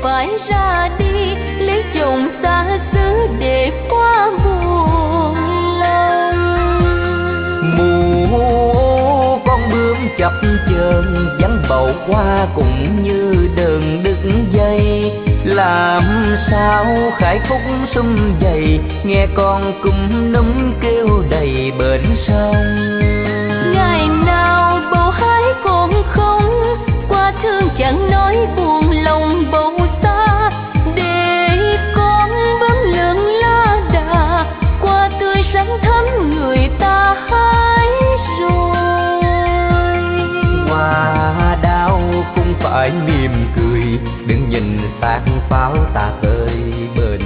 phải ra đi, lấy chồng xa xứ để qua buồn lòng. Mù con bướm chập chờn vắng bầu hoa cũng như đơn đứt dây. Làm sao khải khúc sum dày, nghe con cúm núm kêu đầy bến sông. Ngày nào bầu hái còn không, qua thương chẳng nói buồn lòng bầu xa. Để con bướm lượn lá đà, qua tươi sáng thắm người ta hái rồi. Hoa đau cũng phải mỉm cười, đừng nhìn sang pháo ta ơi bền